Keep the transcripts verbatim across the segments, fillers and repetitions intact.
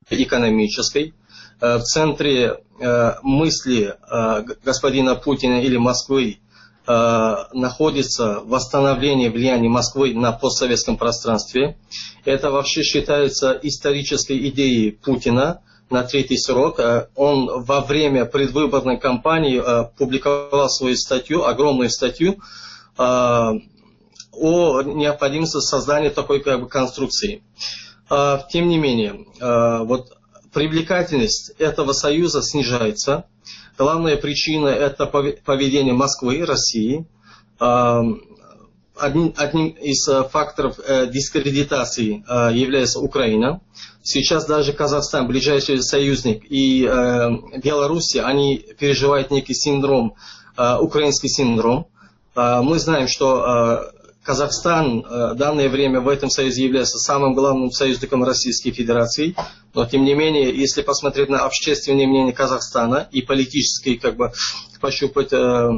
экономической. В центре мысли господина Путина или Москвы находится восстановление влияния Москвы на постсоветском пространстве. Это вообще считается исторической идеей Путина на третий срок. Он во время предвыборной кампании публиковал свою статью, огромную статью, о необходимости создания такой как бы конструкции. Тем не менее, вот привлекательность этого союза снижается. Главная причина – это поведение Москвы и России. Одним, одним из факторов дискредитации является Украина. Сейчас даже Казахстан, ближайший союзник, и Белоруссия, они переживают некий синдром, украинский синдром. Мы знаем, что Казахстан в данное время в этом союзе является самым главным союзником Российской Федерации, но тем не менее, если посмотреть на общественное мнение Казахстана и политические, как бы, пощупать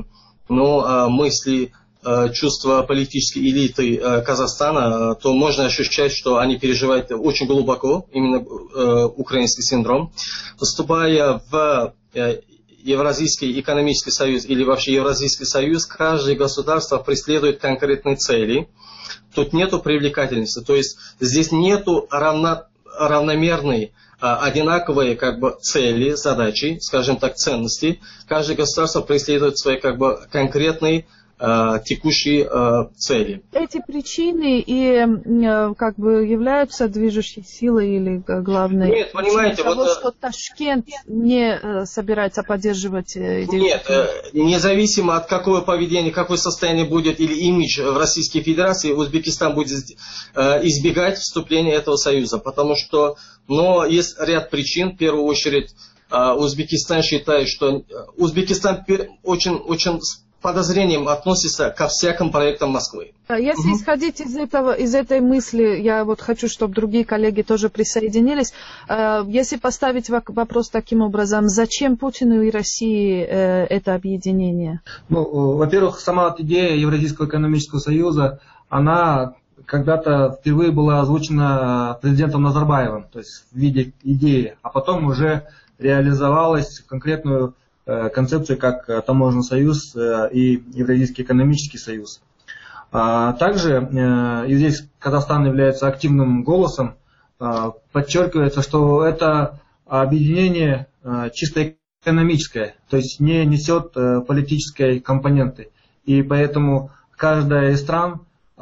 ну, мысли, чувства политической элиты Казахстана, то можно ощущать, что они переживают очень глубоко именно украинский синдром. Поступая в Евразийский экономический союз или вообще Евразийский союз, каждое государство преследует конкретные цели. Тут нету привлекательности, то есть здесь нету равно, равномерной, одинаковые как бы цели, задачи, скажем так, ценности. Каждое государство преследует свои как бы конкретные текущие э, цели. Эти причины и э, как бы являются движущей силой или главной Нет, понимаете, того, вот, что Ташкент не э, собирается поддерживать э, идею? Нет, э, независимо от какого поведения, какое состояние будет или имидж в Российской Федерации, Узбекистан будет э, избегать вступления этого союза, потому что, но есть ряд причин, в первую очередь, э, Узбекистан считает, что Узбекистан очень, очень подозрением относится ко всяким проектам Москвы. Если угу. исходить из этого, из этой мысли, я вот хочу, чтобы другие коллеги тоже присоединились. Если поставить вопрос таким образом, зачем Путину и России это объединение? Ну, во-первых, сама идея Евразийского экономического союза, она когда-то впервые была озвучена президентом Назарбаевым, то есть в виде идеи, а потом уже реализовалась в конкретную концепцию как Таможенный союз и Евразийский экономический союз. Также, и здесь Казахстан является активным голосом, подчеркивается, что это объединение чисто экономическое, то есть не несет политической компоненты. И поэтому каждая из стран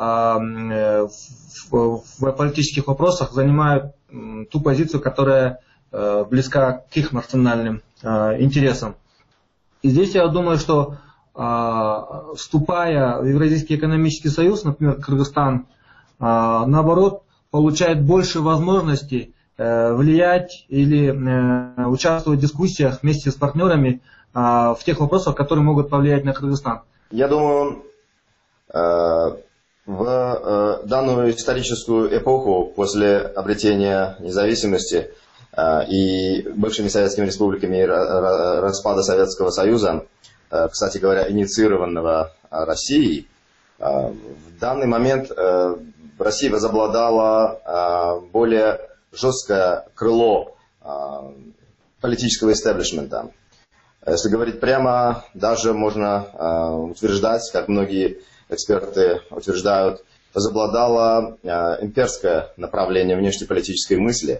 в политических вопросах занимает ту позицию, которая близка к их национальным интересам. И здесь я думаю, что э, вступая в Евразийский экономический союз, например, Кыргызстан, э, наоборот, получает больше возможностей э, влиять или э, участвовать в дискуссиях вместе с партнерами э, в тех вопросах, которые могут повлиять на Кыргызстан. Я думаю, э, в э, данную историческую эпоху после обретения независимости и бывшими советскими республиками распада Советского Союза, кстати говоря, инициированного Россией, в данный момент в России возобладало более жесткое крыло политического истеблишмента. Если говорить прямо, даже можно утверждать, как многие эксперты утверждают, возобладало имперское направление внешнеполитической мысли.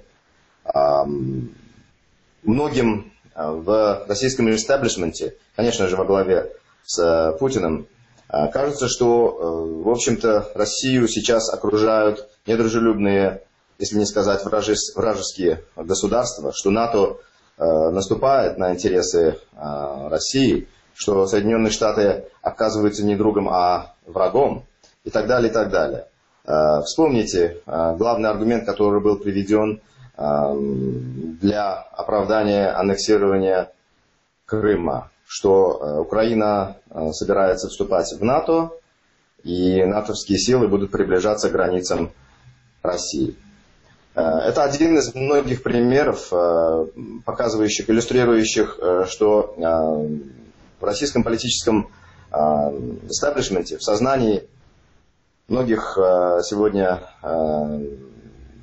Многим в российском истеблишменте, конечно же, во главе с Путиным, кажется, что, в общем-то, Россию сейчас окружают недружелюбные, если не сказать вражеские государства, что НАТО наступает на интересы России, что Соединенные Штаты оказываются не другом, а врагом, и так далее, и так далее. Вспомните главный аргумент, который был приведен для оправдания аннексирования Крыма, что Украина собирается вступать в НАТО, и натовские силы будут приближаться к границам России. Это один из многих примеров, показывающих, иллюстрирующих, что в российском политическом эстаблишменте, в сознании многих сегодня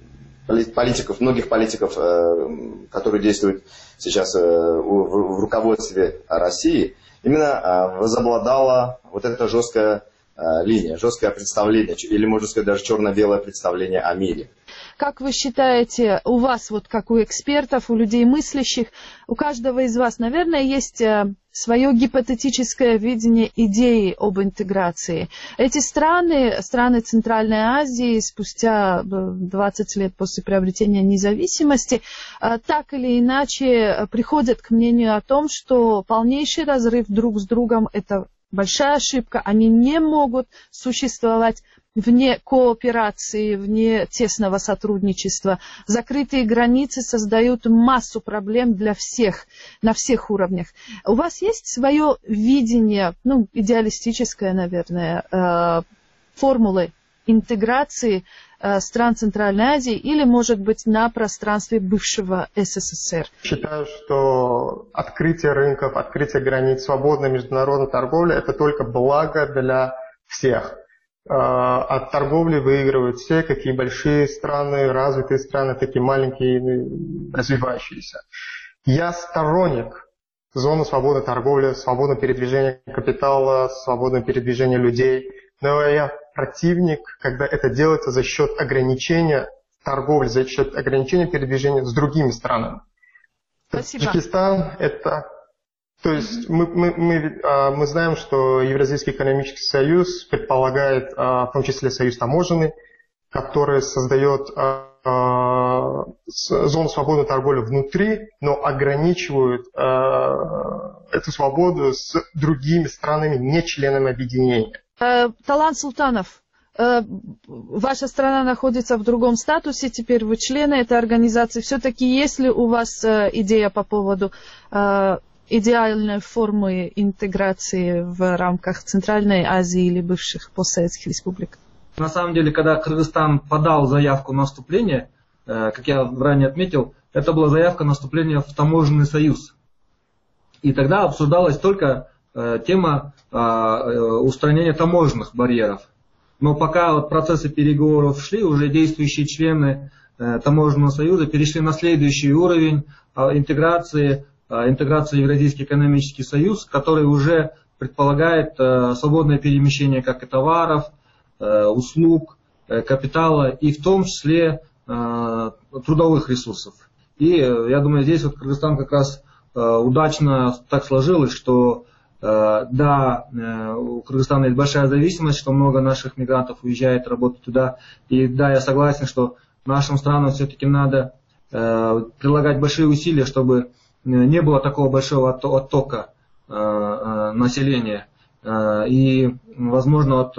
политиков, многих политиков, которые действуют сейчас в руководстве России, именно возобладала вот эта жесткая линия, жесткое представление, или, можно сказать, даже черно-белое представление о мире. Как вы считаете, у вас, вот как у экспертов, у людей мыслящих, у каждого из вас, наверное, есть свое гипотетическое видение идеи об интеграции. Эти страны, страны Центральной Азии, спустя двадцать лет после приобретения независимости, так или иначе приходят к мнению о том, что полнейший разрыв друг с другом – это большая ошибка. Они не могут существовать вне кооперации, вне тесного сотрудничества. Закрытые границы создают массу проблем для всех, на всех уровнях. У вас есть свое видение, ну, идеалистическое, наверное, формулы интеграции стран Центральной Азии или, может быть, на пространстве бывшего СССР? Считаю, что открытие рынков, открытие границ, свободная международная торговля – это только благо для всех. От торговли выигрывают все, какие большие страны, развитые страны, такие маленькие, развивающиеся. Я сторонник зоны свободной торговли, свободного передвижения капитала, свободного передвижения людей. Но я противник, когда это делается за счет ограничения торговли, за счет ограничения передвижения с другими странами. Спасибо. Таджикистан это... То есть мы, мы, мы, мы знаем, что Евразийский экономический союз предполагает, в том числе союз таможенный, который создает зону свободной торговли внутри, но ограничивает эту свободу с другими странами, не членами объединения. Талант Султанов, ваша страна находится в другом статусе, теперь вы члены этой организации. Все-таки есть ли у вас идея по поводу идеальной формы интеграции в рамках Центральной Азии или бывших постсоветских республик? На самом деле, когда Кыргызстан подал заявку на вступление, как я ранее отметил, это была заявка на вступление в таможенный союз. И тогда обсуждалась только тема устранения таможенных барьеров. Но пока вот процессы переговоров шли, уже действующие члены таможенного союза перешли на следующий уровень интеграции, интеграции в Евразийский экономический союз, который уже предполагает свободное перемещение как и товаров, услуг, капитала и в том числе трудовых ресурсов. И я думаю, здесь вот Кыргызстан как раз удачно так сложилось, что да, у Кыргызстана есть большая зависимость, что много наших мигрантов уезжает работать туда. И да, я согласен, что нашим странам все-таки надо прилагать большие усилия, чтобы не было такого большого оттока населения. И, возможно, вот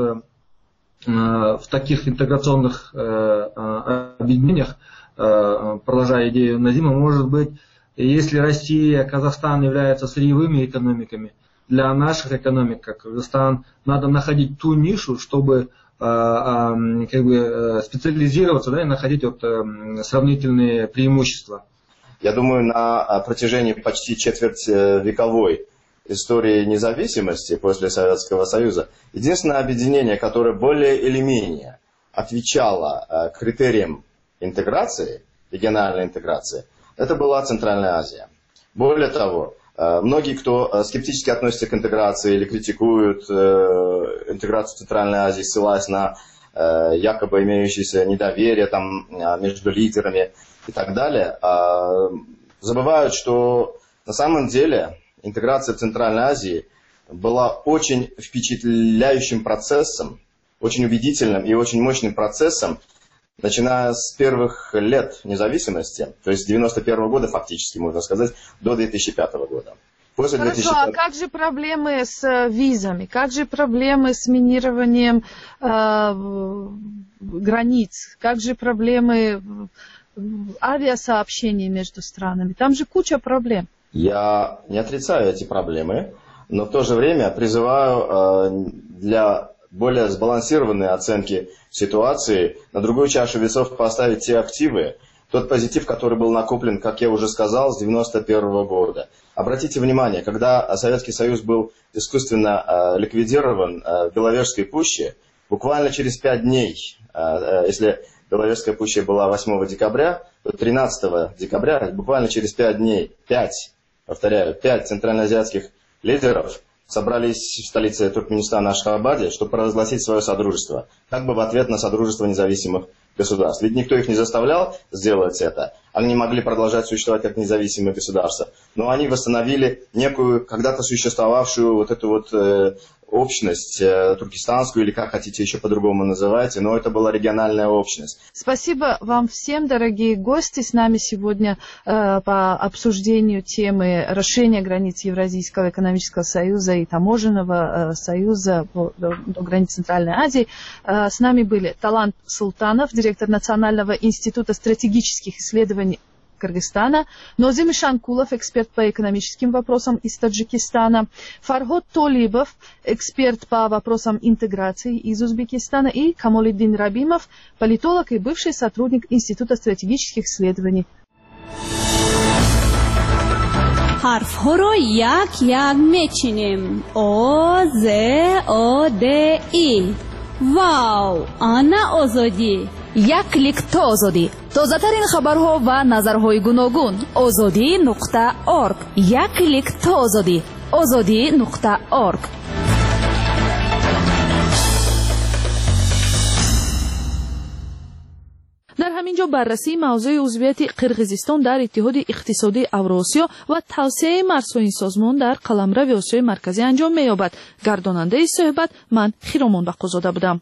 в таких интеграционных объединениях, продолжая идею Назима, может быть, если Россия, Казахстан являются сырьевыми экономиками, для наших экономик, как Кыргызстан, надо находить ту нишу, чтобы как бы специализироваться, да, и находить вот сравнительные преимущества. Я думаю, на протяжении почти четвертьвековой истории независимости после Советского Союза единственное объединение, которое более или менее отвечало критериям интеграции, региональной интеграции, это была Центральная Азия. Более того, многие, кто скептически относится к интеграции или критикуют интеграцию Центральной Азии, ссылаясь на якобы имеющееся недоверие там, между лидерами и так далее, забывают, что на самом деле интеграция в Центральной Азии была очень впечатляющим процессом, очень убедительным и очень мощным процессом, начиная с первых лет независимости, то есть с девяносто первого года фактически, можно сказать, до две тысячи пятого года. После Хорошо, две тысячи пятого... а как же проблемы с визами, как же проблемы с минированием э, границ, как же проблемы авиасообщений между странами? Там же куча проблем. Я не отрицаю эти проблемы, но в то же время призываю э, для более сбалансированной оценки ситуации на другую чашу весов поставить те активы, тот позитив, который был накоплен, как я уже сказал, с девяносто первого года. Обратите внимание, когда Советский Союз был искусственно э, ликвидирован э, в Беловежской пуще, буквально через пять дней, э, э, если Беловежская пуща была восьмого декабря, то тринадцатого декабря, буквально через пять дней, пять, повторяю, пять центральноазиатских лидеров собрались в столице Туркменистана Ашхабаде, чтобы провозгласить свое содружество, как бы в ответ на содружество независимых государств. Ведь никто их не заставлял сделать это. Они могли продолжать существовать как независимые государства. Но они восстановили некую когда-то существовавшую вот эту вот э, общность э, туркестанскую, или как хотите еще по-другому называйте, но это была региональная общность. Спасибо вам всем, дорогие гости. С нами сегодня э, по обсуждению темы расширения границ Евразийского экономического союза и таможенного э, союза по, до, до границ Центральной Азии. Э, с нами были Талант Султанов, директор Национального института стратегических исследований Кыргызстана, Нозим Шанкулов, эксперт по экономическим вопросам из Таджикистана, Фарход Толибов, эксперт по вопросам интеграции из Узбекистана, и Камолиддин Рабимов, политолог и бывший сотрудник Института стратегических исследований. حرف‌ها یک یک میچینیم. او ز او د ای. واو، آنا آزادی. یک لیک تا آزادی. تازه‌ترین خبرها و نظرهای گوناگون. آزادی نقطه org. یک لیک تا آزادی. آزادی نقطه org. در همینجا بررسی موضوع عضویت قرقیزستان در اتحاد اقتصادی اوراسیا و توسعه مرزهای این سازمان در قلمرو آسیای مرکزی انجام می‌یابد. گرداننده صحبت من خیرامان بقازاده بودم.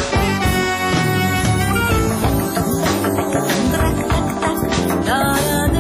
Da da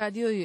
радиои